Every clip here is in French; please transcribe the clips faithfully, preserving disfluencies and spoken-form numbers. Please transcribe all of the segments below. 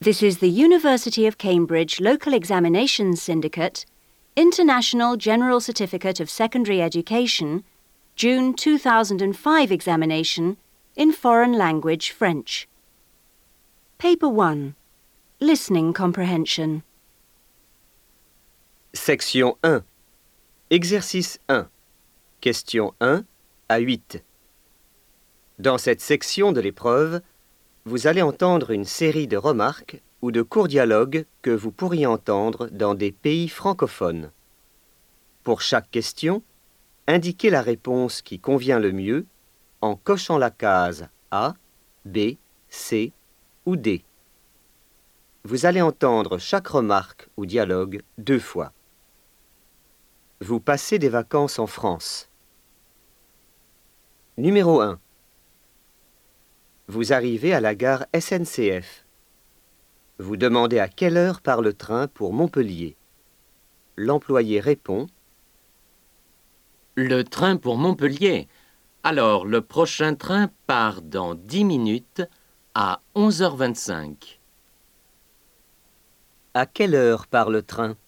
This is the University of Cambridge Local Examinations Syndicate, International General Certificate of Secondary Education, June two thousand five examination in Foreign Language French. Paper one. Listening Comprehension. Section un. Exercice un. Question un à huit. Dans cette section de l'épreuve, vous allez entendre une série de remarques ou de courts dialogues que vous pourriez entendre dans des pays francophones. Pour chaque question, indiquez la réponse qui convient le mieux en cochant la case A, B, C ou D. Vous allez entendre chaque remarque ou dialogue deux fois. Vous passez des vacances en France. Numéro un. Vous arrivez à la gare S N C F. Vous demandez à quelle heure part le train pour Montpellier. L'employé répond « Le train pour Montpellier. Alors, le prochain train part dans dix minutes à onze heures vingt-cinq. » À quelle heure part le train?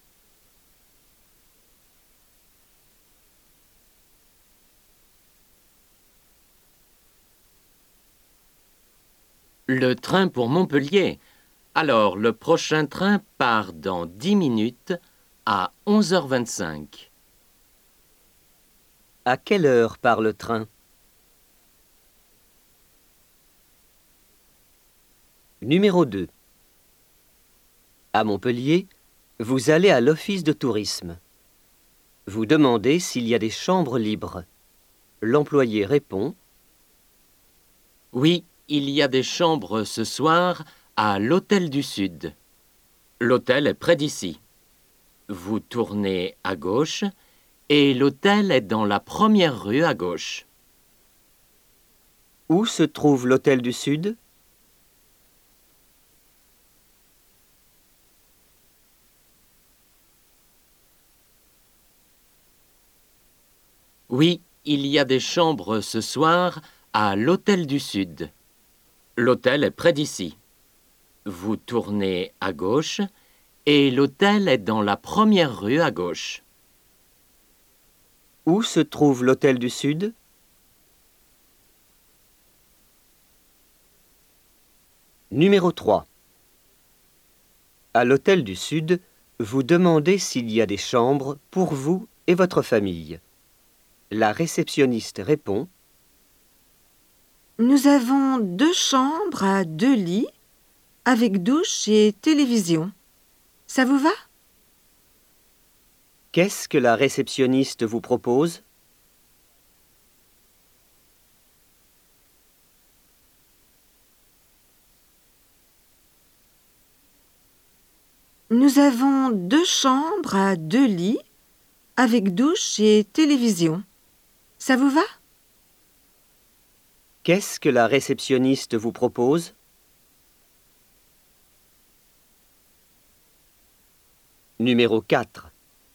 Le train pour Montpellier. Alors, le prochain train part dans dix minutes à onze heures vingt-cinq. À quelle heure part le train? Numéro deux. À Montpellier, vous allez à l'office de tourisme. Vous demandez s'il y a des chambres libres. L'employé répond « Oui, il y a des chambres ce soir à l'Hôtel du Sud. L'hôtel est près d'ici. Vous tournez à gauche et l'hôtel est dans la première rue à gauche. » Où se trouve l'Hôtel du Sud? Oui, il y a des chambres ce soir à l'Hôtel du Sud. L'hôtel est près d'ici. Vous tournez à gauche et l'hôtel est dans la première rue à gauche. Où se trouve l'Hôtel du Sud? Numéro trois. À l'Hôtel du Sud, vous demandez s'il y a des chambres pour vous et votre famille. La réceptionniste répond « Nous avons deux chambres à deux lits, avec douche et télévision. Ça vous va? » Qu'est-ce que la réceptionniste vous propose? Nous avons deux chambres à deux lits, avec douche et télévision. Ça vous va? Qu'est-ce que la réceptionniste vous propose? Numéro quatre.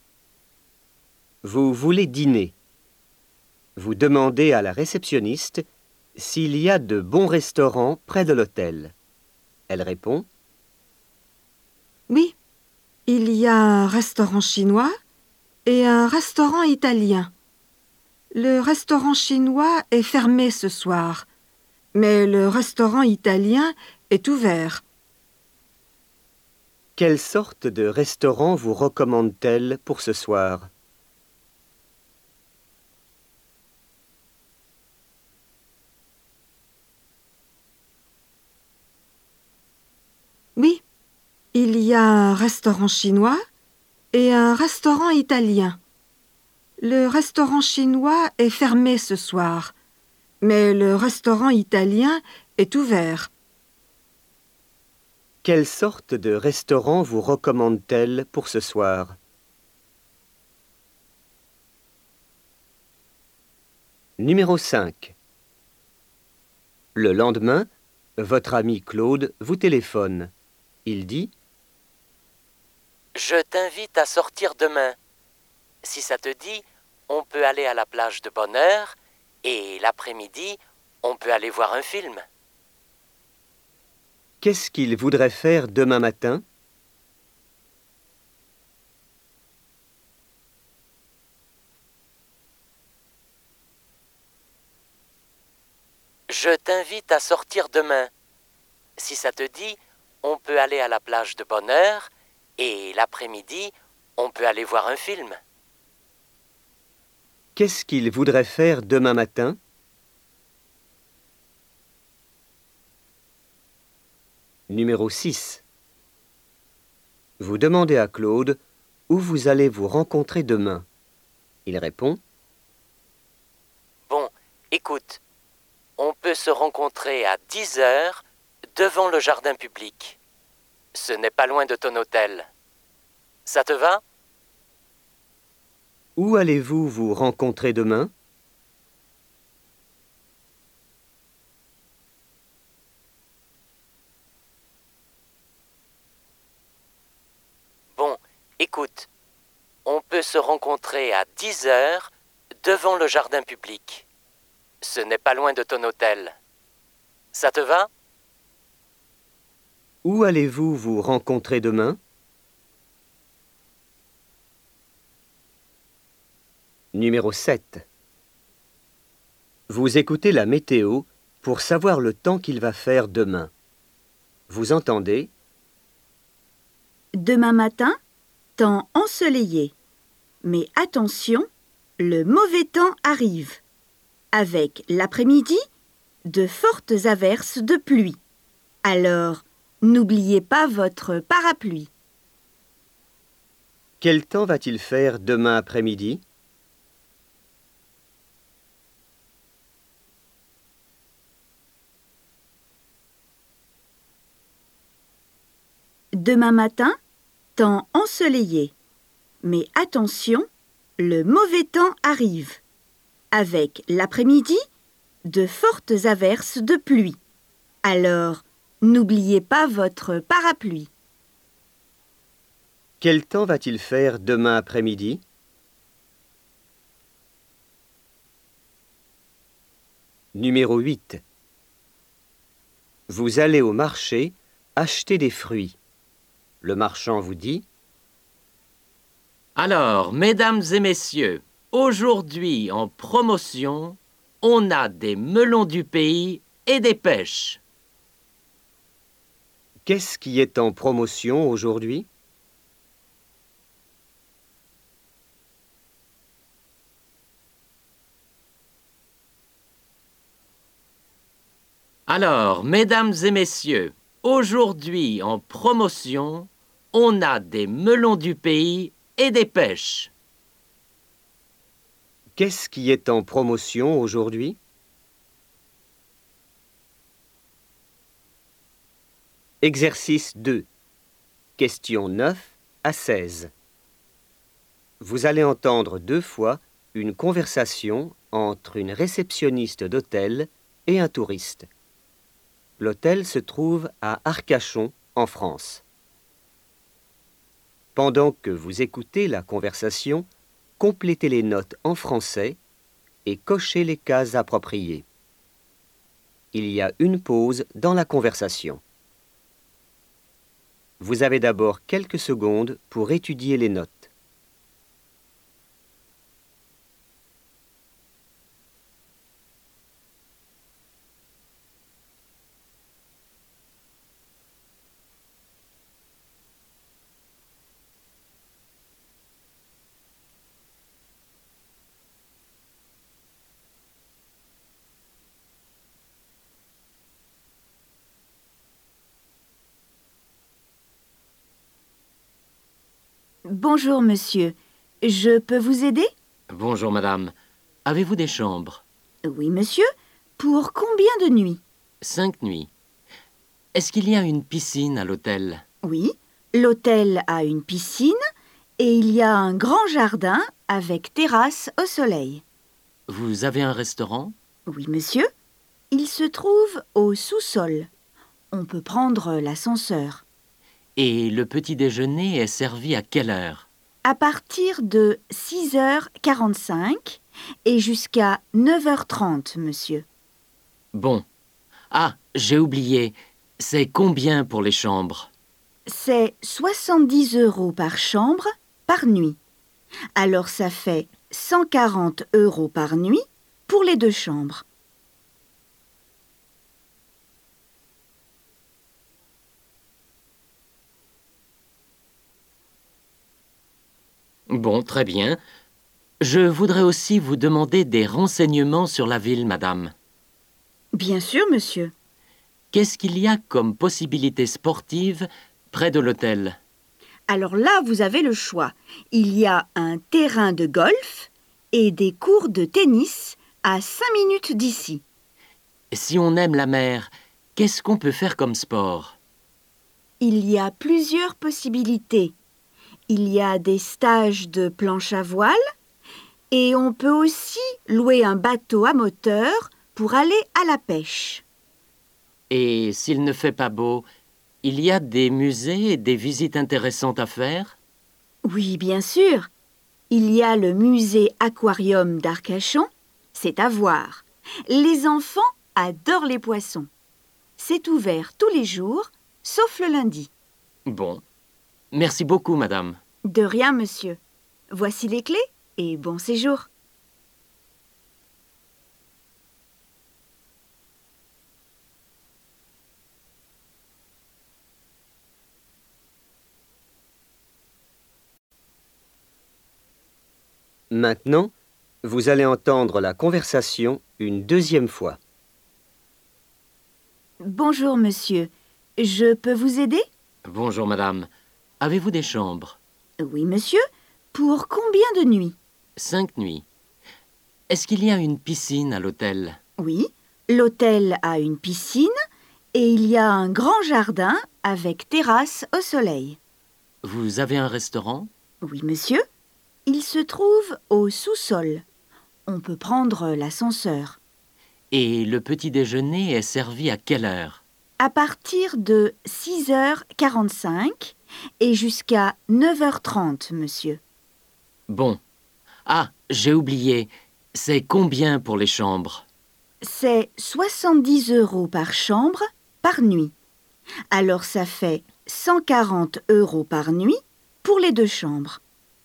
Vous voulez dîner. Vous demandez à la réceptionniste s'il y a de bons restaurants près de l'hôtel. Elle répond « Oui, il y a un restaurant chinois et un restaurant italien. Le restaurant chinois est fermé ce soir, mais le restaurant italien est ouvert. » Quelle sorte de restaurant vous recommande-t-elle pour ce soir? Oui, il y a un restaurant chinois et un restaurant italien. Le restaurant chinois est fermé ce soir, mais le restaurant italien est ouvert. Quelle sorte de restaurant vous recommande-t-elle pour ce soir? Numéro cinq. Le lendemain, votre ami Claude vous téléphone. Il dit « Je t'invite à sortir demain. Si ça te dit, on peut aller à la plage de Bonheur et l'après-midi, on peut aller voir un film. » Qu'est-ce qu'il voudrait faire demain matin? Je t'invite à sortir demain. Si ça te dit, on peut aller à la plage de bonne heure et l'après-midi, on peut aller voir un film. Qu'est-ce qu'il voudrait faire demain matin? Numéro six. Vous demandez à Claude où vous allez vous rencontrer demain. Il répond: Bon, écoute, on peut se rencontrer à dix heures devant le jardin public. Ce n'est pas loin de ton hôtel. Ça te va? Où allez-vous vous rencontrer demain? Bon, écoute, on peut se rencontrer à dix heures devant le jardin public. Ce n'est pas loin de ton hôtel. Ça te va? Où allez-vous vous rencontrer demain? Numéro sept. Vous écoutez la météo pour savoir le temps qu'il va faire demain. Vous entendez: Demain matin, temps ensoleillé. Mais attention, le mauvais temps arrive. Avec l'après-midi, de fortes averses de pluie. Alors, n'oubliez pas votre parapluie. Quel temps va-t-il faire demain après-midi? Demain matin, temps ensoleillé. Mais attention, le mauvais temps arrive. Avec l'après-midi, de fortes averses de pluie. Alors, n'oubliez pas votre parapluie. Quel temps va-t-il faire demain après-midi? Numéro huit. Vous allez au marché acheter des fruits. Le marchand vous dit: Alors, mesdames et messieurs, aujourd'hui en promotion, on a des melons du pays et des pêches. Qu'est-ce qui est en promotion aujourd'hui? Alors, mesdames et messieurs, aujourd'hui en promotion, on a des melons du pays et des pêches. Qu'est-ce qui est en promotion aujourd'hui? Exercice deux. Questions neuf à seize. Vous allez entendre deux fois une conversation entre une réceptionniste d'hôtel et un touriste. L'hôtel se trouve à Arcachon, en France. Pendant que vous écoutez la conversation, complétez les notes en français et cochez les cases appropriées. Il y a une pause dans la conversation. Vous avez d'abord quelques secondes pour étudier les notes. Bonjour, monsieur. Je peux vous aider? Bonjour, madame. Avez-vous des chambres? Oui, monsieur. Pour combien de nuits? Cinq nuits. Est-ce qu'il y a une piscine à l'hôtel? Oui, l'hôtel a une piscine et il y a un grand jardin avec terrasse au soleil. Vous avez un restaurant? Oui, monsieur. Il se trouve au sous-sol. On peut prendre l'ascenseur. Et le petit déjeuner est servi à quelle heure? À partir de six heures quarante-cinq et jusqu'à neuf heures trente, monsieur. Bon. Ah, j'ai oublié. C'est combien pour les chambres? C'est soixante-dix euros par chambre, par nuit. Alors ça fait cent quarante euros par nuit pour les deux chambres. Bon, très bien. Je voudrais aussi vous demander des renseignements sur la ville, madame. Bien sûr, monsieur. Qu'est-ce qu'il y a comme possibilités sportives près de l'hôtel? Alors là, vous avez le choix. Il y a un terrain de golf et des cours de tennis à cinq minutes d'ici. Si on aime la mer, qu'est-ce qu'on peut faire comme sport? Il y a plusieurs possibilités. Il y a des stages de planche à voile et on peut aussi louer un bateau à moteur pour aller à la pêche. Et s'il ne fait pas beau, il y a des musées et des visites intéressantes à faire? Oui, bien sûr. Il y a le musée aquarium d'Arcachon. C'est à voir. Les enfants adorent les poissons. C'est ouvert tous les jours, sauf le lundi. Bon. Merci beaucoup, madame. De rien, monsieur. Voici les clés et bon séjour. Maintenant, vous allez entendre la conversation une deuxième fois. Bonjour, monsieur. Je peux vous aider? Bonjour, madame. Avez-vous des chambres? Oui, monsieur. Pour combien de nuits? Cinq nuits. Est-ce qu'il y a une piscine à l'hôtel? Oui, l'hôtel a une piscine et il y a un grand jardin avec terrasse au soleil. Vous avez un restaurant? Oui, monsieur. Il se trouve au sous-sol. On peut prendre l'ascenseur. Et le petit déjeuner est servi à quelle heure? À partir de six heures quarante-cinq et jusqu'à neuf heures trente, monsieur. Bon. Ah, j'ai oublié. C'est combien pour les chambres? C'est soixante-dix euros par chambre, par nuit. Alors ça fait cent quarante euros par nuit pour les deux chambres.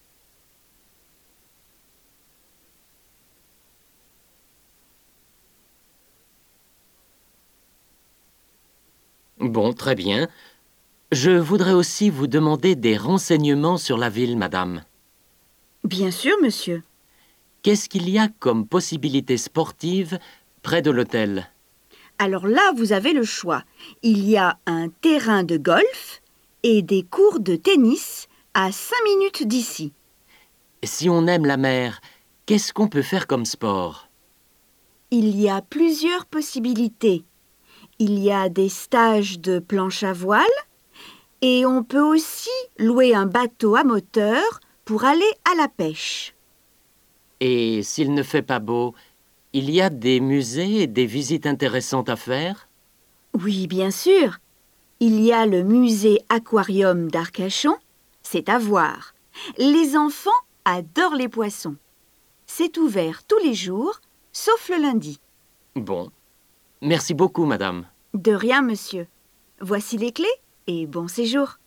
Bon, très bien. Je voudrais aussi vous demander des renseignements sur la ville, madame. Bien sûr, monsieur. Qu'est-ce qu'il y a comme possibilités sportives près de l'hôtel? Alors là, vous avez le choix. Il y a un terrain de golf et des cours de tennis à cinq minutes d'ici. Si on aime la mer, qu'est-ce qu'on peut faire comme sport? Il y a plusieurs possibilités. Il y a des stages de planche à voile et on peut aussi louer un bateau à moteur pour aller à la pêche. Et s'il ne fait pas beau, il y a des musées et des visites intéressantes à faire? Oui, bien sûr. Il y a le musée aquarium d'Arcachon. C'est à voir. Les enfants adorent les poissons. C'est ouvert tous les jours, sauf le lundi. Bon. Merci beaucoup, madame. De rien, monsieur. Voici les clés et bon séjour.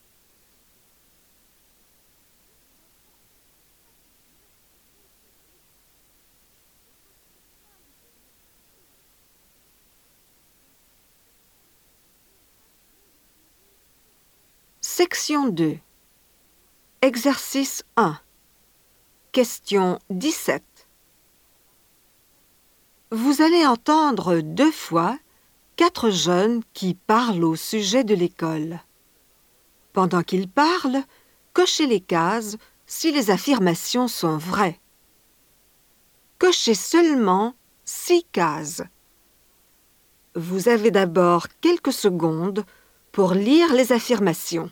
Section deux. Exercice un. Question dix-sept. Vous allez entendre deux fois quatre jeunes qui parlent au sujet de l'école. Pendant qu'ils parlent, cochez les cases si les affirmations sont vraies. Cochez seulement six cases. Vous avez d'abord quelques secondes pour lire les affirmations.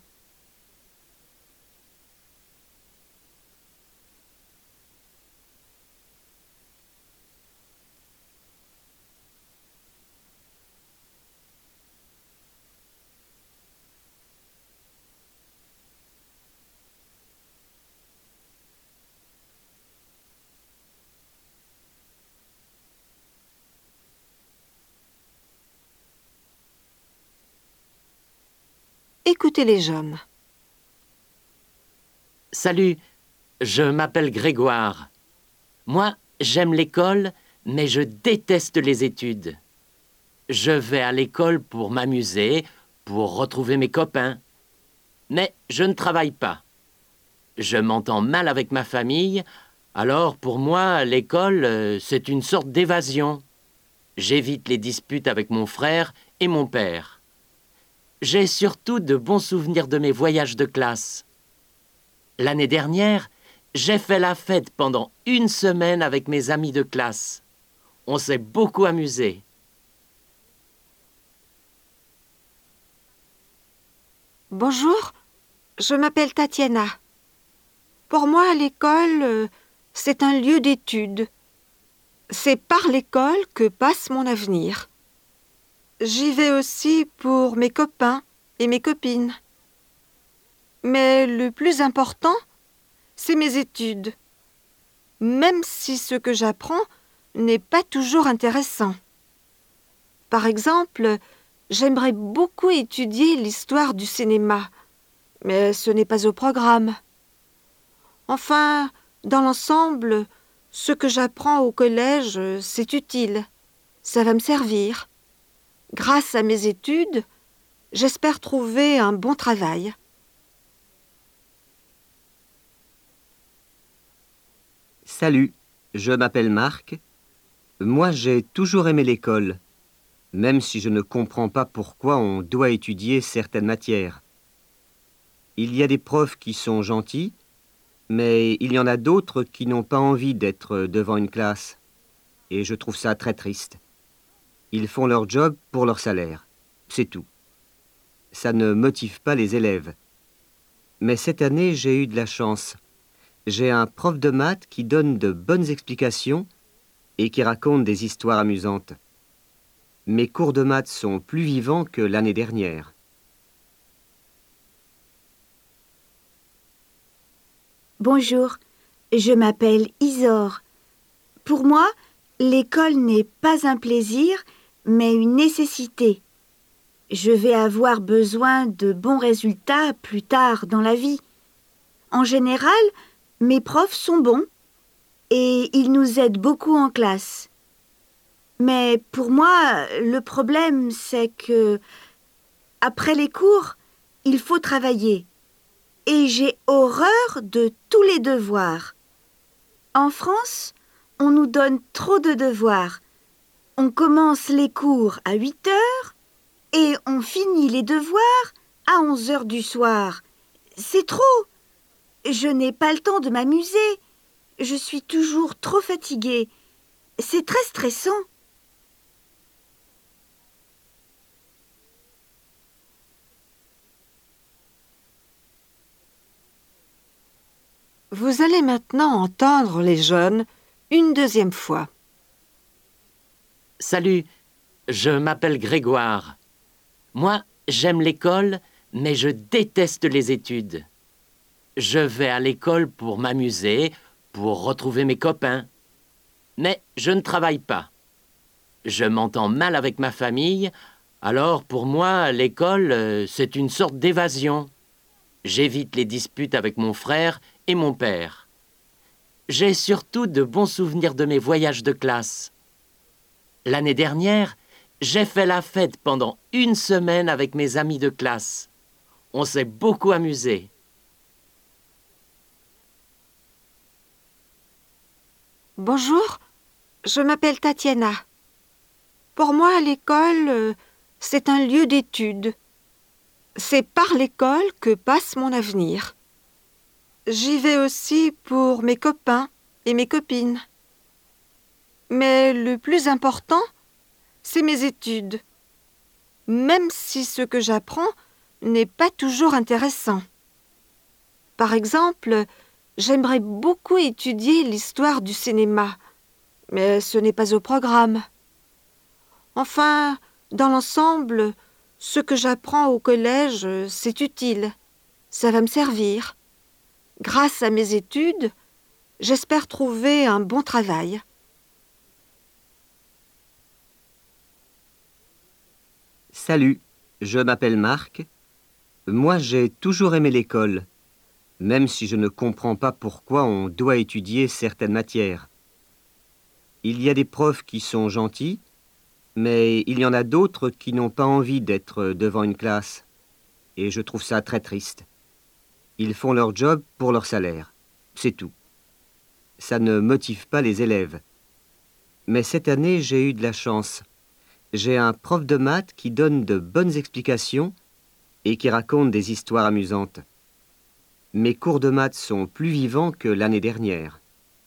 écoutez les jeunes. Salut, je m'appelle Grégoire. Moi, j'aime l'école, mais je déteste les études. Je vais à l'école pour m'amuser, pour retrouver mes copains. Mais je ne travaille pas. Je m'entends mal avec ma famille, alors pour moi, l'école, euh, c'est une sorte d'évasion. J'évite les disputes avec mon frère et mon père. J'ai surtout de bons souvenirs de mes voyages de classe. L'année dernière, j'ai fait la fête pendant une semaine avec mes amis de classe. On s'est beaucoup amusés. Bonjour, je m'appelle Tatiana. Pour moi, l'école, euh, c'est un lieu d'étude. C'est par l'école que passe mon avenir. J'y vais aussi pour mes copains et mes copines. Mais le plus important, c'est mes études. Même si ce que j'apprends n'est pas toujours intéressant. Par exemple, j'aimerais beaucoup étudier l'histoire du cinéma, mais ce n'est pas au programme. Enfin, dans l'ensemble, ce que j'apprends au collège, c'est utile. Ça va me servir. Grâce à mes études, j'espère trouver un bon travail. Salut, je m'appelle Marc. Moi, j'ai toujours aimé l'école, même si je ne comprends pas pourquoi on doit étudier certaines matières. Il y a des profs qui sont gentils, mais il y en a d'autres qui n'ont pas envie d'être devant une classe. Et je trouve ça très triste. Ils font leur job pour leur salaire. C'est tout. Ça ne motive pas les élèves. Mais cette année, j'ai eu de la chance. J'ai un prof de maths qui donne de bonnes explications et qui raconte des histoires amusantes. Mes cours de maths sont plus vivants que l'année dernière. Bonjour, je m'appelle Isor. Pour moi, l'école n'est pas un plaisir, mais une nécessité. Je vais avoir besoin de bons résultats plus tard dans la vie. En général, mes profs sont bons et ils nous aident beaucoup en classe. Mais pour moi, le problème, c'est que après les cours, il faut travailler. Et j'ai horreur de tous les devoirs. En France, on nous donne trop de devoirs. On commence les cours à huit heures et on finit les devoirs à onze heures du soir. C'est trop. Je n'ai pas le temps de m'amuser. Je suis toujours trop fatiguée. C'est très stressant. Vous allez maintenant entendre les jeunes une deuxième fois. Salut, je m'appelle Grégoire. Moi, j'aime l'école, mais je déteste les études. Je vais à l'école pour m'amuser, pour retrouver mes copains. Mais je ne travaille pas. Je m'entends mal avec ma famille, alors pour moi, l'école, euh, c'est une sorte d'évasion. J'évite les disputes avec mon frère et mon père. J'ai surtout de bons souvenirs de mes voyages de classe. L'année dernière, j'ai fait la fête pendant une semaine avec mes amis de classe. On s'est beaucoup amusés. Bonjour, je m'appelle Tatiana. Pour moi, l'école, euh, c'est un lieu d'étude. C'est par l'école que passe mon avenir. J'y vais aussi pour mes copains et mes copines. Mais le plus important, c'est mes études. Même si ce que j'apprends n'est pas toujours intéressant. Par exemple, j'aimerais beaucoup étudier l'histoire du cinéma, mais ce n'est pas au programme. Enfin, dans l'ensemble, ce que j'apprends au collège, c'est utile. Ça va me servir. Grâce à mes études, j'espère trouver un bon travail. Salut, je m'appelle Marc. Moi, j'ai toujours aimé l'école, même si je ne comprends pas pourquoi on doit étudier certaines matières. Il y a des profs qui sont gentils, mais il y en a d'autres qui n'ont pas envie d'être devant une classe. Et je trouve ça très triste. Ils font leur job pour leur salaire. C'est tout. Ça ne motive pas les élèves. Mais cette année, j'ai eu de la chance. J'ai un prof de maths qui donne de bonnes explications et qui raconte des histoires amusantes. Mes cours de maths sont plus vivants que l'année dernière.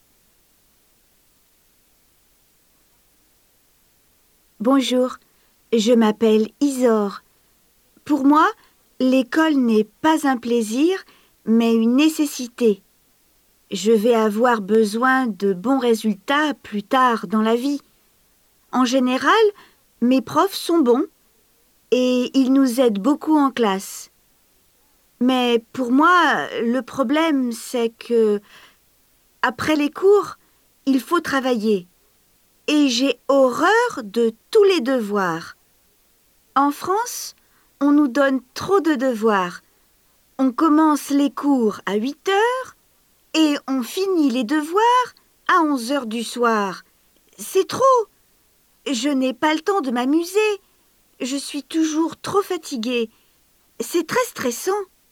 Bonjour, je m'appelle Isor. Pour moi, l'école n'est pas un plaisir, mais une nécessité. Je vais avoir besoin de bons résultats plus tard dans la vie. En général, mes profs sont bons et ils nous aident beaucoup en classe. Mais pour moi, le problème, c'est que, après les cours, il faut travailler. Et j'ai horreur de tous les devoirs. En France, on nous donne trop de devoirs. On commence les cours à huit heures et on finit les devoirs à onze heures du soir. C'est trop. Je n'ai pas le temps de m'amuser. Je suis toujours trop fatiguée. C'est très stressant.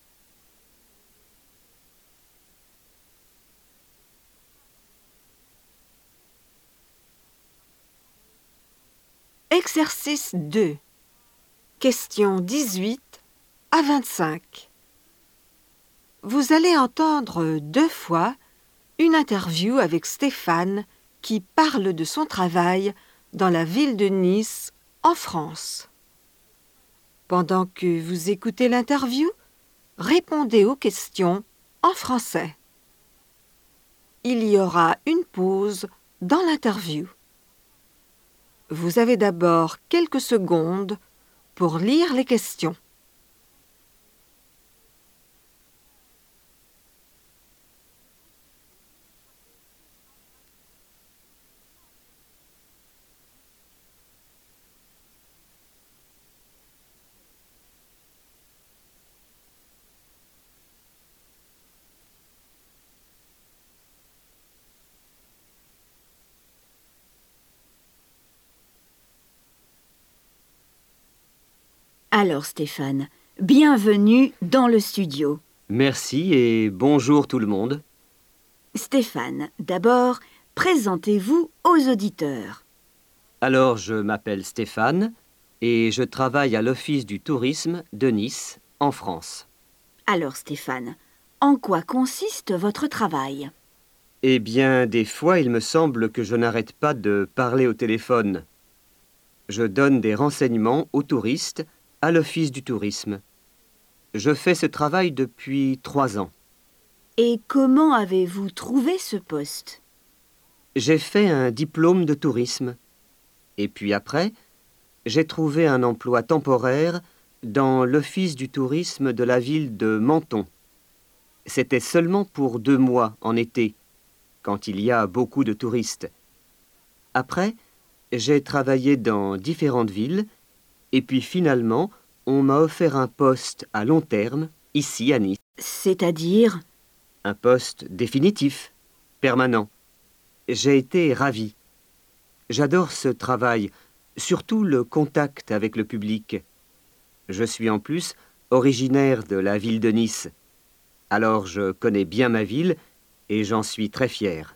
Exercice deux. Questions dix-huit à vingt-cinq. Vous allez entendre deux fois une interview avec Stéphane qui parle de son travail dans la ville de Nice, en France. Pendant que vous écoutez l'interview, répondez aux questions en français. Il y aura une pause dans l'interview. Vous avez d'abord quelques secondes pour lire les questions. Alors Stéphane, bienvenue dans le studio. Merci et bonjour tout le monde. Stéphane, d'abord, présentez-vous aux auditeurs. Alors, je m'appelle Stéphane et je travaille à l'Office du tourisme de Nice, en France. Alors Stéphane, en quoi consiste votre travail? Eh bien, des fois, il me semble que je n'arrête pas de parler au téléphone. Je donne des renseignements aux touristes à l'Office du tourisme. Je fais ce travail depuis trois ans. Et comment avez-vous trouvé ce poste? J'ai fait un diplôme de tourisme. Et puis après, j'ai trouvé un emploi temporaire dans l'Office du tourisme de la ville de Menton. C'était seulement pour deux mois en été, quand il y a beaucoup de touristes. Après, j'ai travaillé dans différentes villes, et puis finalement, on m'a offert un poste à long terme, ici à Nice. C'est-à-dire? Un poste définitif, permanent. J'ai été ravi. J'adore ce travail, surtout le contact avec le public. Je suis en plus originaire de la ville de Nice. Alors je connais bien ma ville et j'en suis très fier.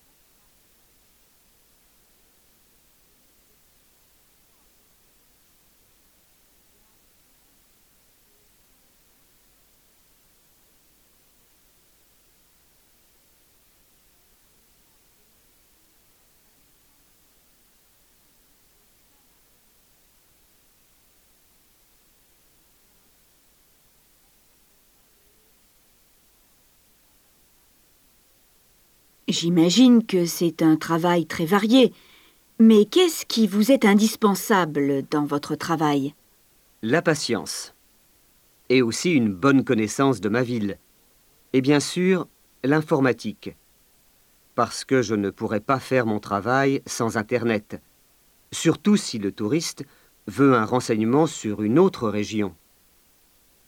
J'imagine que c'est un travail très varié. Mais qu'est-ce qui vous est indispensable dans votre travail? La patience. Et aussi une bonne connaissance de ma ville. Et bien sûr, l'informatique. Parce que je ne pourrais pas faire mon travail sans Internet. Surtout si le touriste veut un renseignement sur une autre région.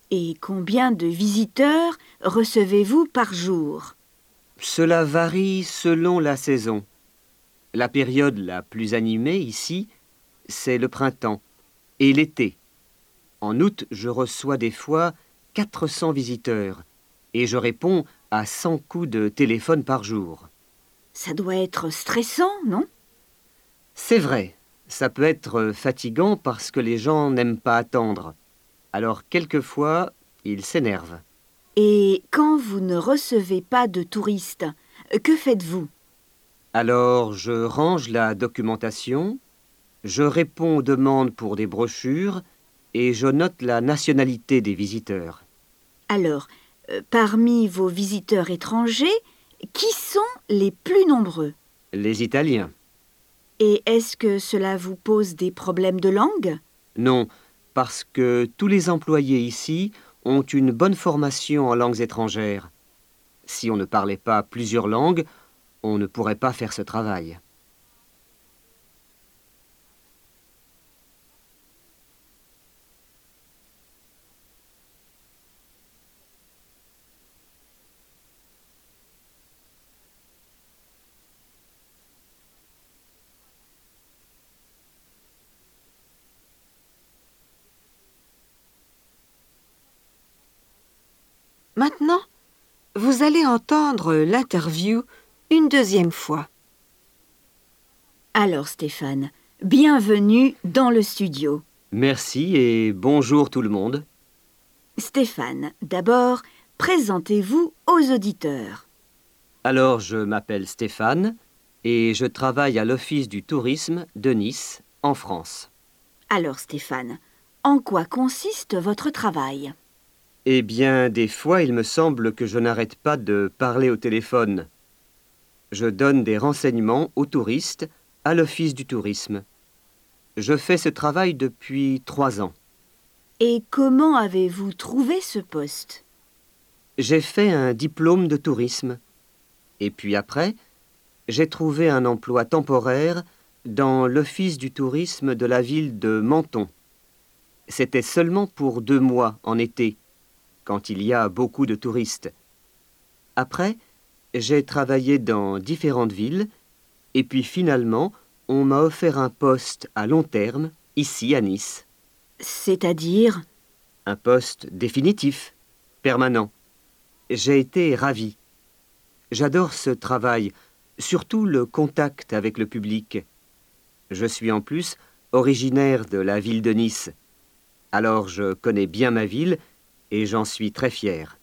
Et combien de visiteurs recevez-vous par jour? Cela varie selon la saison. La période la plus animée ici, c'est le printemps et l'été. En août, je reçois des fois quatre cents visiteurs et je réponds à cent coups de téléphone par jour. Ça doit être stressant, non? C'est vrai, ça peut être fatigant parce que les gens n'aiment pas attendre. Alors quelquefois, ils s'énervent. Et quand vous ne recevez pas de touristes, que faites-vous? Alors je range la documentation, je réponds aux demandes pour des brochures et je note la nationalité des visiteurs. Alors, euh, parmi vos visiteurs étrangers, qui sont les plus nombreux? Les Italiens. Et est-ce que cela vous pose des problèmes de langue? Non, parce que tous les employés ici ont une bonne formation en langues étrangères. Si on ne parlait pas plusieurs langues, on ne pourrait pas faire ce travail. Maintenant, vous allez entendre l'interview une deuxième fois. Alors Stéphane, bienvenue dans le studio. Merci et bonjour tout le monde. Stéphane, d'abord, présentez-vous aux auditeurs. Alors je m'appelle Stéphane et je travaille à l'Office du tourisme de Nice, en France. Alors Stéphane, en quoi consiste votre travail? Eh bien, des fois, il me semble que je n'arrête pas de parler au téléphone. Je donne des renseignements aux touristes à l'Office du tourisme. Je fais ce travail depuis trois ans. Et comment avez-vous trouvé ce poste? J'ai fait un diplôme de tourisme. Et puis après, j'ai trouvé un emploi temporaire dans l'Office du tourisme de la ville de Menton. C'était seulement pour deux mois en été, quand il y a beaucoup de touristes. Après, j'ai travaillé dans différentes villes, et puis finalement, on m'a offert un poste à long terme, ici à Nice. C'est-à-dire? Un poste définitif, permanent. J'ai été ravi. J'adore ce travail, surtout le contact avec le public. Je suis en plus originaire de la ville de Nice. Alors je connais bien ma ville, et j'en suis très fier.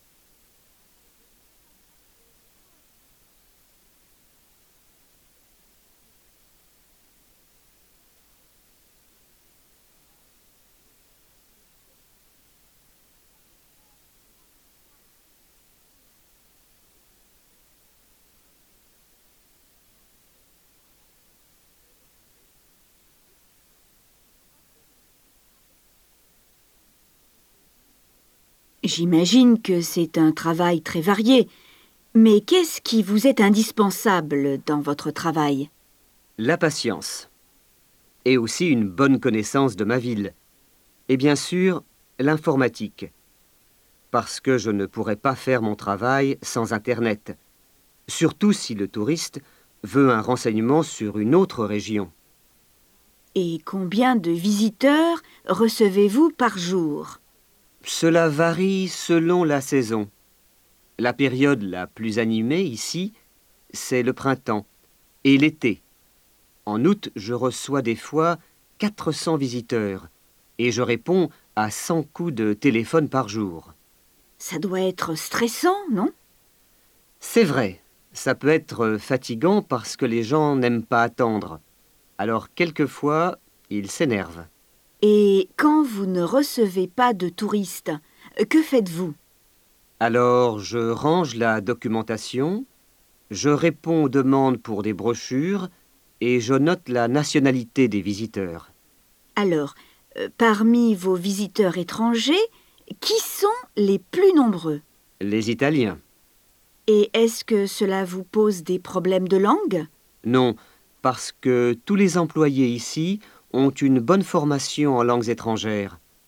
J'imagine que c'est un travail très varié, mais qu'est-ce qui vous est indispensable dans votre travail? La patience. Et aussi une bonne connaissance de ma ville. Et bien sûr, l'informatique. Parce que je ne pourrais pas faire mon travail sans Internet. Surtout si le touriste veut un renseignement sur une autre région. Et combien de visiteurs recevez-vous par jour? Cela varie selon la saison. La période la plus animée ici, c'est le printemps et l'été. En août, je reçois des fois quatre cents visiteurs et je réponds à cent coups de téléphone par jour. Ça doit être stressant, non? C'est vrai, ça peut être fatigant parce que les gens n'aiment pas attendre. Alors quelquefois, ils s'énervent. Et quand vous ne recevez pas de touristes, que faites-vous? Alors je range la documentation, je réponds aux demandes pour des brochures et je note la nationalité des visiteurs. Alors, euh, parmi vos visiteurs étrangers, qui sont les plus nombreux? Les Italiens. Et est-ce que cela vous pose des problèmes de langue? Non, parce que tous les employés ici ont une bonne formation en langues étrangères.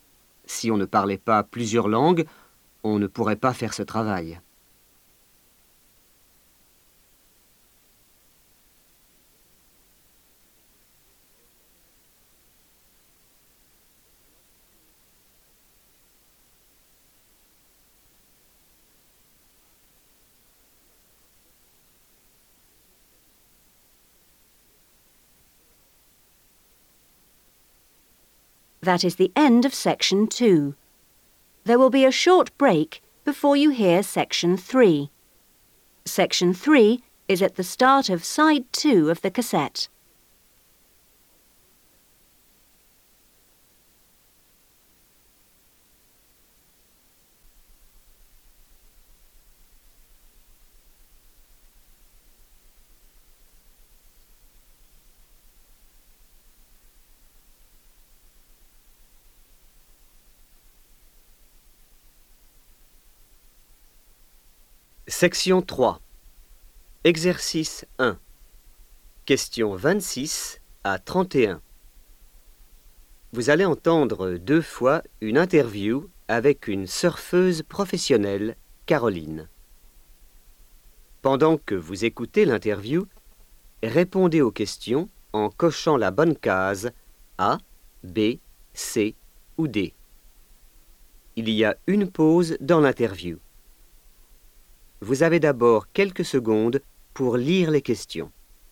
Si on ne parlait pas plusieurs langues, on ne pourrait pas faire ce travail. That is the end of section two. There will be a short break before you hear section three. Section three is at the start of side two of the cassette. Section trois. Exercice un. Questions vingt-six à trente et un. Vous allez entendre deux fois une interview avec une surfeuse professionnelle, Caroline. Pendant que vous écoutez l'interview, répondez aux questions en cochant la bonne case A, B, C ou D. Il y a une pause dans l'interview. Vous avez d'abord quelques secondes pour lire les questions.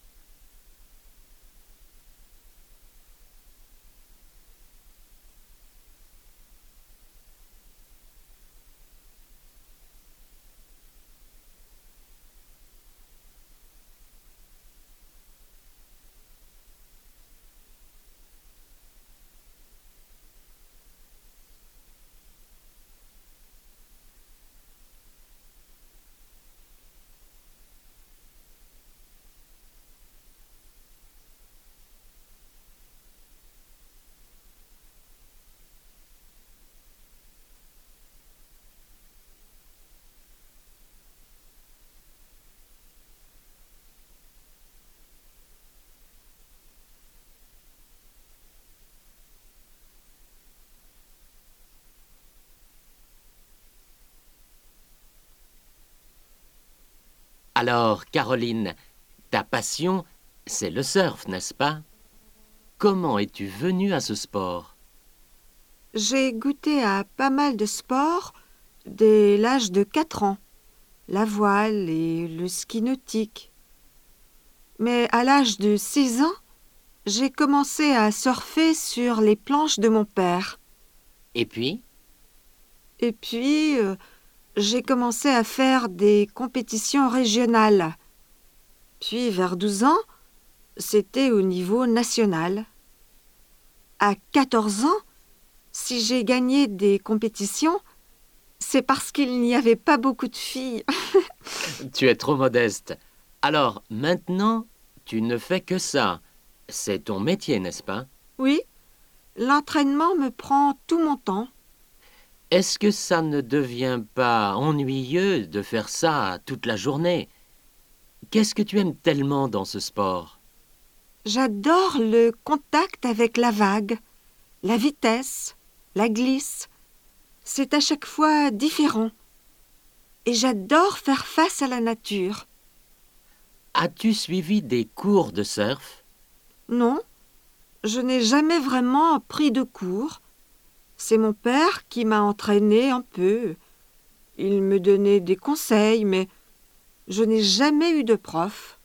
Alors, Caroline, ta passion, c'est le surf, n'est-ce pas? Comment es-tu venue à ce sport? J'ai goûté à pas mal de sports dès l'âge de quatre ans. La voile et le ski nautique. Mais à l'âge de six ans, j'ai commencé à surfer sur les planches de mon père. Et puis? Et puis, euh, j'ai commencé à faire des compétitions régionales. Puis, vers douze ans, c'était au niveau national. À quatorze ans, si j'ai gagné des compétitions, c'est parce qu'il n'y avait pas beaucoup de filles. Tu es trop modeste. Alors, maintenant, tu ne fais que ça. C'est ton métier, n'est-ce pas? Oui, l'entraînement me prend tout mon temps. Est-ce que ça ne devient pas ennuyeux de faire ça toute la journée? Qu'est-ce que tu aimes tellement dans ce sport? J'adore le contact avec la vague, la vitesse, la glisse. C'est à chaque fois différent. Et j'adore faire face à la nature. As-tu suivi des cours de surf? Non, je n'ai jamais vraiment pris de cours. C'est mon père qui m'a entraîné un peu. Il me donnait des conseils, mais je n'ai jamais eu de prof.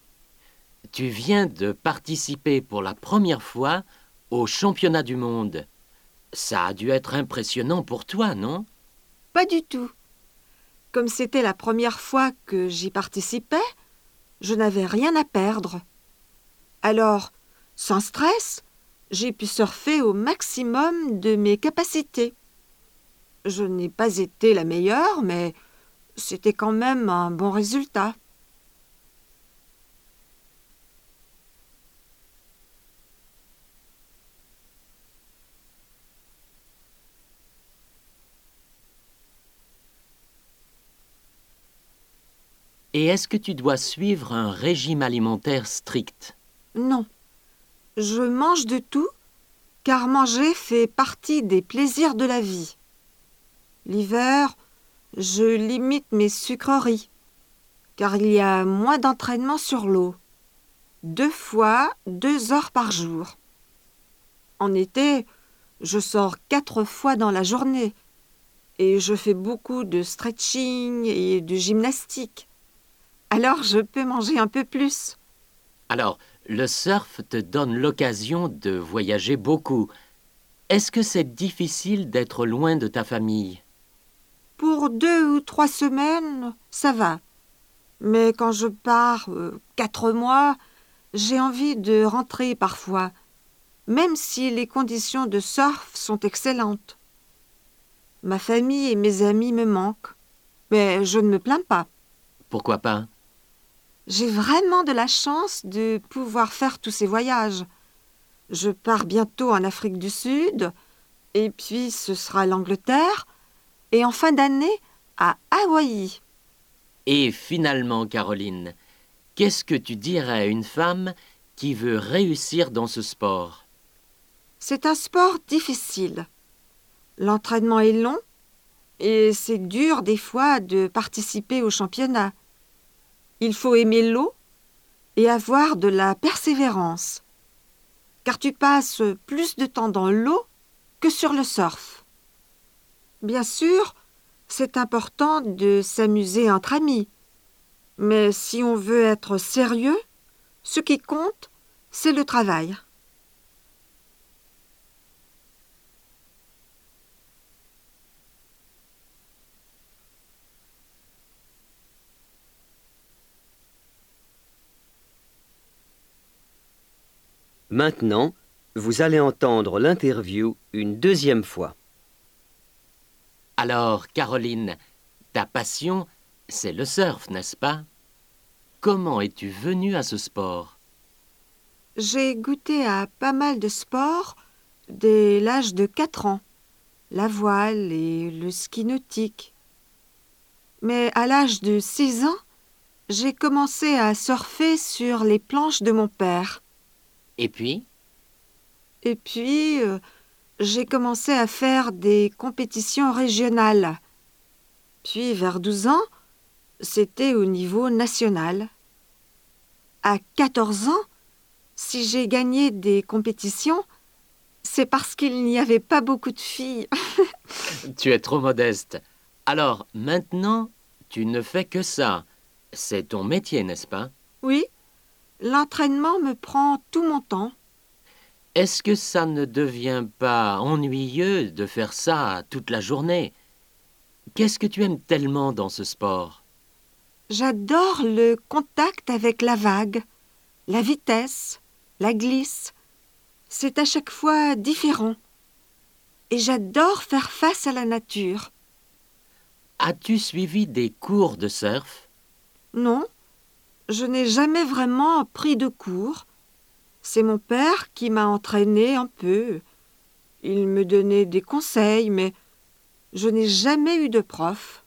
Tu viens de participer pour la première fois au championnat du monde. Ça a dû être impressionnant pour toi, non? Pas du tout. Comme c'était la première fois que j'y participais, je n'avais rien à perdre. Alors, sans stress, j'ai pu surfer au maximum de mes capacités. Je n'ai pas été la meilleure, mais c'était quand même un bon résultat. Et est-ce que tu dois suivre un régime alimentaire strict? Non. Je mange de tout, car manger fait partie des plaisirs de la vie. L'hiver, je limite mes sucreries, car il y a moins d'entraînement sur l'eau. Deux fois, deux heures par jour. En été, je sors quatre fois dans la journée et je fais beaucoup de stretching et de gymnastique. Alors je peux manger un peu plus. Alors, le surf te donne l'occasion de voyager beaucoup. Est-ce que c'est difficile d'être loin de ta famille? Pour deux ou trois semaines, ça va. Mais quand je pars euh, quatre mois, j'ai envie de rentrer parfois, même si les conditions de surf sont excellentes. Ma famille et mes amis me manquent, mais je ne me plains pas. Pourquoi pas? J'ai vraiment de la chance de pouvoir faire tous ces voyages. Je pars bientôt en Afrique du Sud, et puis ce sera l'Angleterre, et en fin d'année à Hawaï. Et finalement, Caroline, qu'est-ce que tu dirais à une femme qui veut réussir dans ce sport? C'est un sport difficile. L'entraînement est long et c'est dur des fois de participer au championnat. Il faut aimer l'eau et avoir de la persévérance, car tu passes plus de temps dans l'eau que sur le surf. Bien sûr, c'est important de s'amuser entre amis, mais si on veut être sérieux, ce qui compte, c'est le travail. Maintenant, vous allez entendre l'interview une deuxième fois. Alors, Caroline, ta passion, c'est le surf, n'est-ce pas? Comment es-tu venue à ce sport? J'ai goûté à pas mal de sports dès l'âge de quatre ans, la voile et le ski nautique. Mais à l'âge de six ans, j'ai commencé à surfer sur les planches de mon père. Et puis? Et puis, euh, j'ai commencé à faire des compétitions régionales. Puis, vers douze ans, c'était au niveau national. À quatorze ans, si j'ai gagné des compétitions, c'est parce qu'il n'y avait pas beaucoup de filles. Tu es trop modeste. Alors, maintenant, tu ne fais que ça. C'est ton métier, n'est-ce pas? Oui, l'entraînement me prend tout mon temps. Est-ce que ça ne devient pas ennuyeux de faire ça toute la journée? Qu'est-ce que tu aimes tellement dans ce sport? J'adore le contact avec la vague, la vitesse, la glisse. C'est à chaque fois différent. Et j'adore faire face à la nature. As-tu suivi des cours de surf? Non, je n'ai jamais vraiment pris de cours. C'est mon père qui m'a entraîné un peu. Il me donnait des conseils, mais je n'ai jamais eu de prof.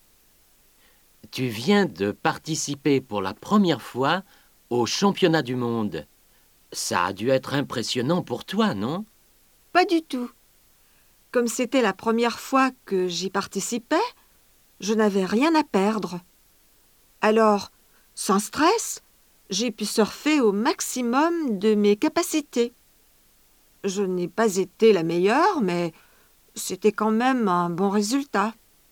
Tu viens de participer pour la première fois au championnat du monde. Ça a dû être impressionnant pour toi, non? Pas du tout. Comme c'était la première fois que j'y participais, je n'avais rien à perdre. Alors, sans stress, j'ai pu surfer au maximum de mes capacités. Je n'ai pas été la meilleure, mais c'était quand même un bon résultat.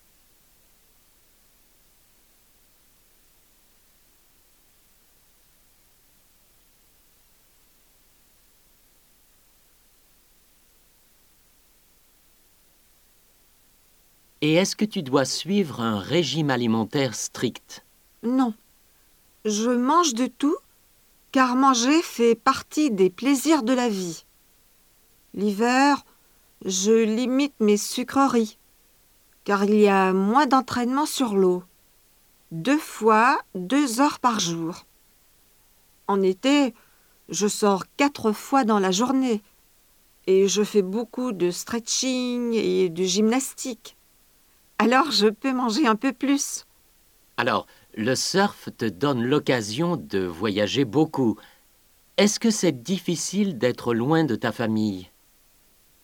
Et est-ce que tu dois suivre un régime alimentaire strict? Non. Je mange de tout, car manger fait partie des plaisirs de la vie. L'hiver, je limite mes sucreries, car il y a moins d'entraînement sur l'eau. Deux fois, deux heures par jour. En été, je sors quatre fois dans la journée, et je fais beaucoup de stretching et de gymnastique. Alors je peux manger un peu plus. Alors, le surf te donne l'occasion de voyager beaucoup. Est-ce que c'est difficile d'être loin de ta famille?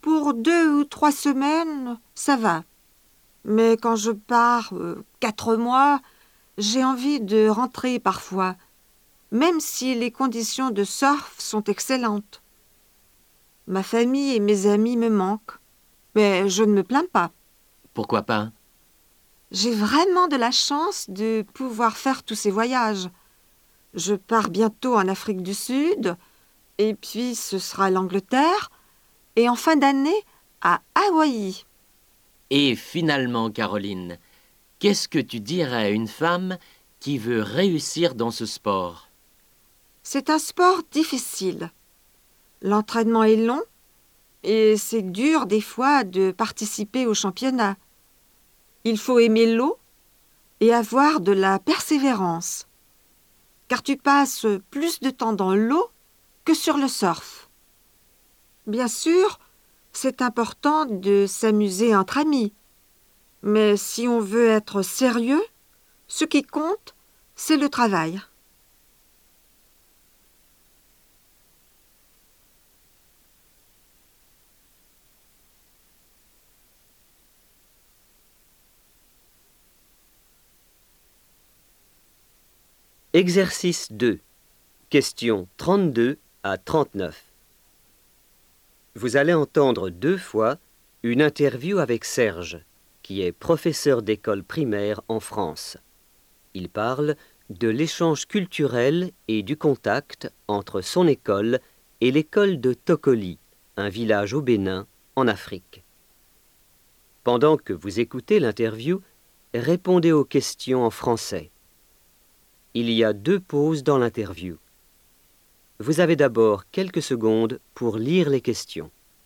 Pour deux ou trois semaines, ça va. Mais quand je pars euh, quatre mois, j'ai envie de rentrer parfois, même si les conditions de surf sont excellentes. Ma famille et mes amis me manquent, mais je ne me plains pas. Pourquoi pas? J'ai vraiment de la chance de pouvoir faire tous ces voyages. Je pars bientôt en Afrique du Sud, et puis ce sera l'Angleterre, et en fin d'année à Hawaï. Et finalement, Caroline, qu'est-ce que tu dirais à une femme qui veut réussir dans ce sport? C'est un sport difficile. L'entraînement est long, et c'est dur des fois de participer au championnat. Il faut aimer l'eau et avoir de la persévérance, car tu passes plus de temps dans l'eau que sur le surf. Bien sûr, c'est important de s'amuser entre amis, mais si on veut être sérieux, ce qui compte, c'est le travail. Exercice deux. Questions trente-deux à trente-neuf. Vous allez entendre deux fois une interview avec Serge, qui est professeur d'école primaire en France. Il parle de l'échange culturel et du contact entre son école et l'école de Tokoli, un village au Bénin, en Afrique. Pendant que vous écoutez l'interview, répondez aux questions en français. Il y a deux pauses dans l'interview. Vous avez d'abord quelques secondes pour lire les questions.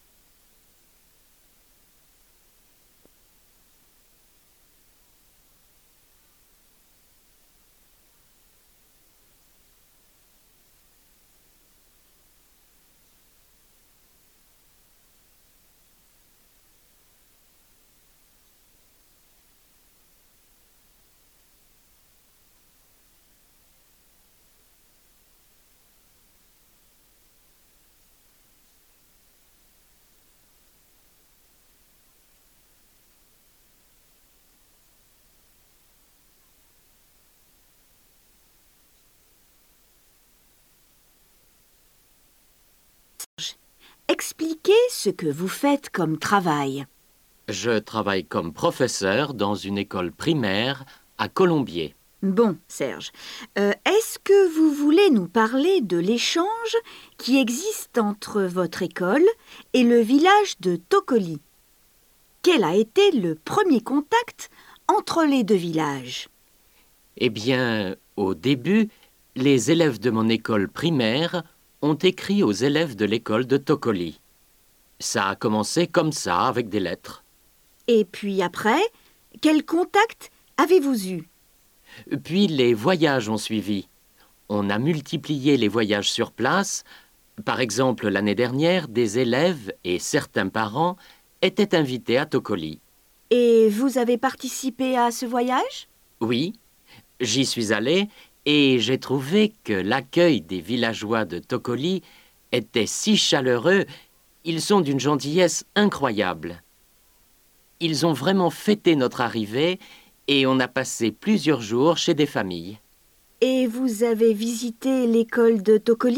Expliquez ce que vous faites comme travail. Je travaille comme professeur dans une école primaire à Colombier. Bon, Serge, euh, est-ce que vous voulez nous parler de l'échange qui existe entre votre école et le village de Tokoli? Quel a été le premier contact entre les deux villages? Eh bien, au début, les élèves de mon école primaire ont écrit aux élèves de l'école de Tokoli. Ça a commencé comme ça, avec des lettres. Et puis après, quel contact avez-vous eu? Puis les voyages ont suivi. On a multiplié les voyages sur place. Par exemple, l'année dernière, des élèves et certains parents étaient invités à Tokoli. Et vous avez participé à ce voyage? Oui, j'y suis allé et j'ai trouvé que l'accueil des villageois de Tokoli était si chaleureux. Ils sont d'une gentillesse incroyable. Ils ont vraiment fêté notre arrivée et on a passé plusieurs jours chez des familles. Et vous avez visité l'école de Tokoli?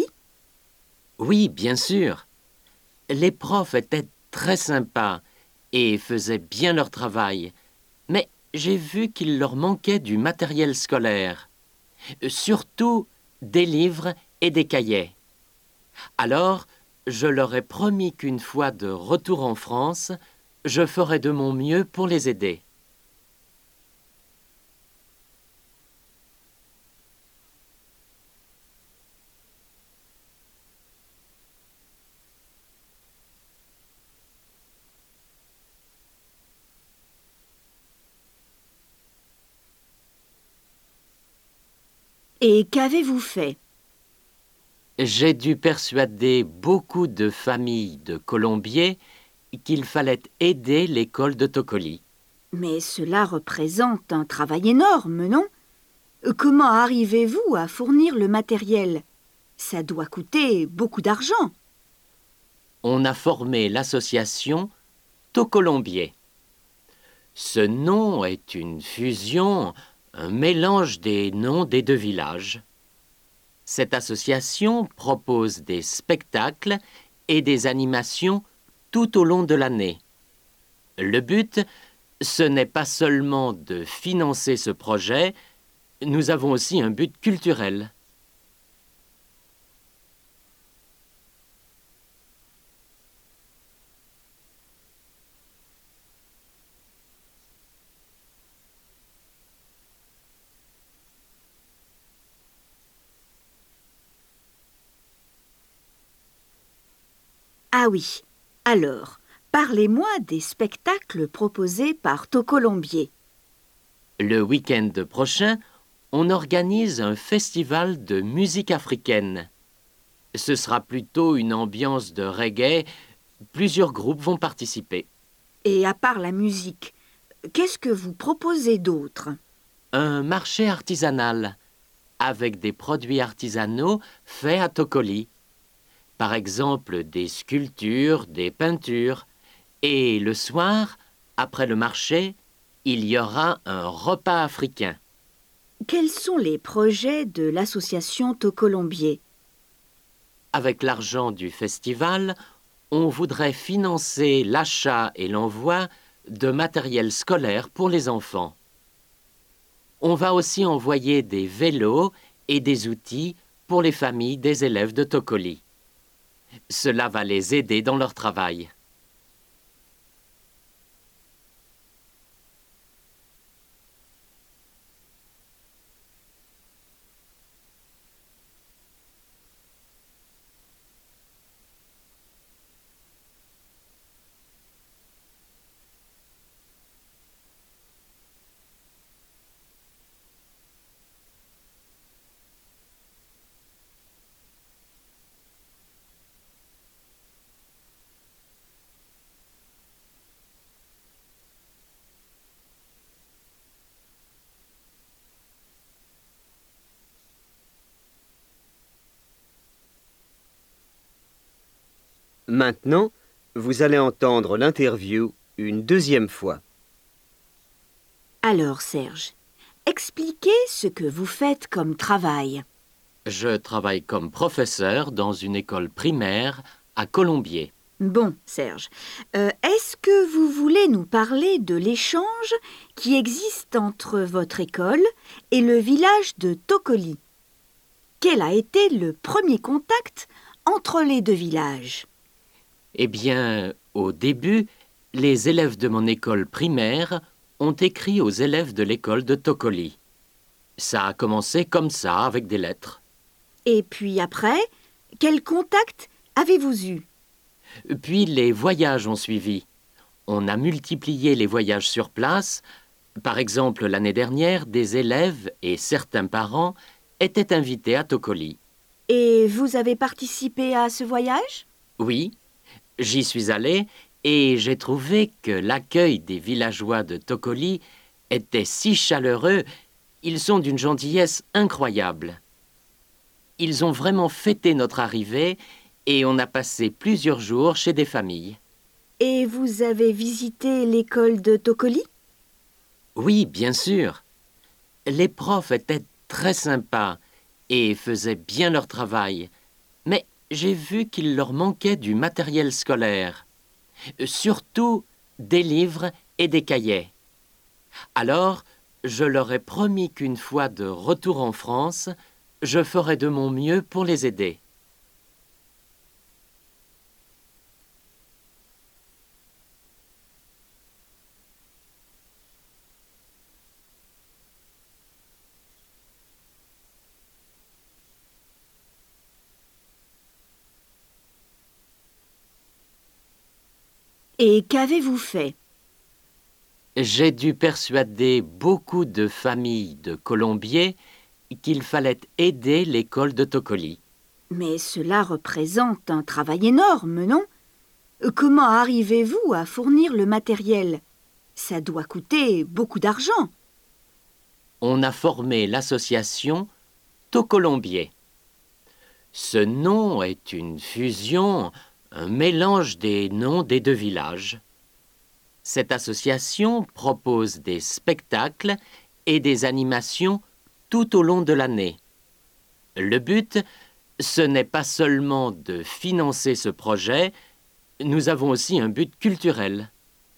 Oui, bien sûr. Les profs étaient très sympas et faisaient bien leur travail. Mais j'ai vu qu'il leur manquait du matériel scolaire. Surtout des livres et des cahiers. Alors, je leur ai promis qu'une fois de retour en France, je ferai de mon mieux pour les aider. Et qu'avez-vous fait? J'ai dû persuader beaucoup de familles de Colombier qu'il fallait aider l'école de Tokoli. Mais cela représente un travail énorme, non? Comment arrivez-vous à fournir le matériel? Ça doit coûter beaucoup d'argent. on a formé l'association Tocolombier. Ce nom est une fusion, un mélange des noms des deux villages. Cette association propose des spectacles et des animations tout au long de l'année. Le but, ce n'est pas seulement de financer ce projet, nous avons aussi un but culturel. Ah oui, alors, parlez-moi des spectacles proposés par Tocolombier. Le week-end prochain, on organise un festival de musique africaine. Ce sera plutôt une ambiance de reggae. Plusieurs groupes vont participer. Et à part la musique, qu'est-ce que vous proposez d'autre? Un marché artisanal, avec des produits artisanaux faits à Tocoli. Par exemple, des sculptures, des peintures. Et le soir, après le marché, il y aura un repas africain. Quels sont les projets de l'association Tocolombier? Avec l'argent du festival, on voudrait financer l'achat et l'envoi de matériel scolaire pour les enfants. On va aussi envoyer des vélos et des outils pour les familles des élèves de Tocoli. Cela va les aider dans leur travail. Maintenant, vous allez entendre l'interview une deuxième fois. Alors, Serge, expliquez ce que vous faites comme travail. Je travaille comme professeur dans une école primaire à Colombier. Bon, Serge, euh, est-ce que vous voulez nous parler de l'échange qui existe entre votre école et le village de Tocoli? Quel a été le premier contact entre les deux villages? Eh bien, au début, les élèves de mon école primaire ont écrit aux élèves de l'école de Tocoli. Ça a commencé comme ça, avec des lettres. Et puis après, quel contact avez-vous eu? Puis les voyages ont suivi. On a multiplié les voyages sur place. Par exemple, l'année dernière, des élèves et certains parents étaient invités à Tocoli. Et vous avez participé à ce voyage? Oui, j'y suis allé et j'ai trouvé que l'accueil des villageois de Tocoli était si chaleureux. Ils sont d'une gentillesse incroyable. Ils ont vraiment fêté notre arrivée et on a passé plusieurs jours chez des familles. Et vous avez visité l'école de Tocoli? Oui, bien sûr. Les profs étaient très sympas et faisaient bien leur travail. Mais j'ai vu qu'il leur manquait du matériel scolaire. Surtout des livres et des cahiers. Alors, je leur ai promis qu'une fois de retour en France, je ferai de mon mieux pour les aider. Et qu'avez-vous fait? J'ai dû persuader beaucoup de familles de Colombier qu'il fallait aider l'école de Tocoli. Mais cela représente un travail énorme, non? Comment arrivez-vous à fournir le matériel? Ça doit coûter beaucoup d'argent. On a formé l'association Tocolombier. Ce nom est une fusion, un mélange des noms des deux villages. Cette association propose des spectacles et des animations tout au long de l'année. Le but, ce n'est pas seulement de financer ce projet, nous avons aussi un but culturel.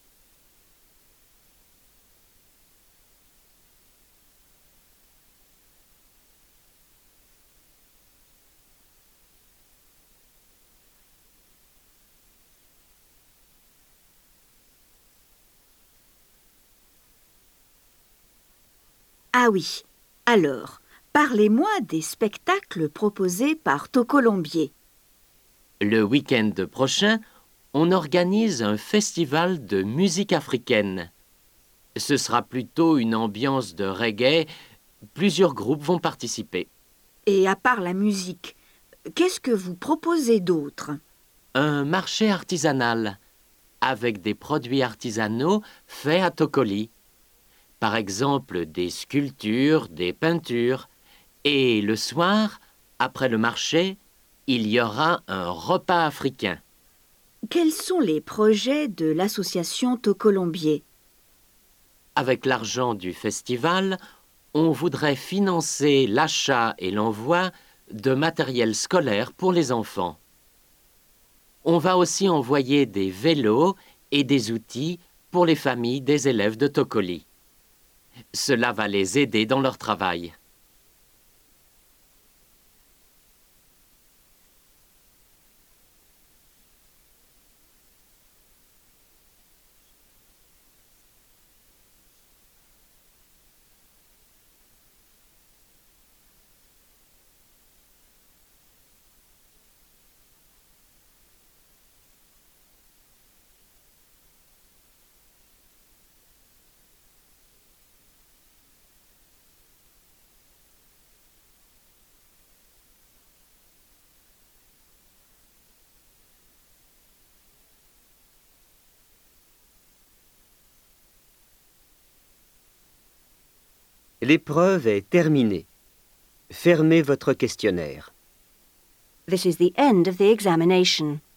Ah oui, alors, parlez-moi des spectacles proposés par Tocolombier. Le week-end prochain, on organise un festival de musique africaine. Ce sera plutôt une ambiance de reggae. Plusieurs groupes vont participer. Et à part la musique, qu'est-ce que vous proposez d'autre? Un marché artisanal, avec des produits artisanaux faits à Tocoli. Par exemple, des sculptures, des peintures. Et le soir, après le marché, il y aura un repas africain. Quels sont les projets de l'association Tocolombier? Avec l'argent du festival, on voudrait financer l'achat et l'envoi de matériel scolaire pour les enfants. On va aussi envoyer des vélos et des outils pour les familles des élèves de Tocoli. Cela va les aider dans leur travail. L'épreuve est terminée. Fermez votre questionnaire. This is the end of the examination.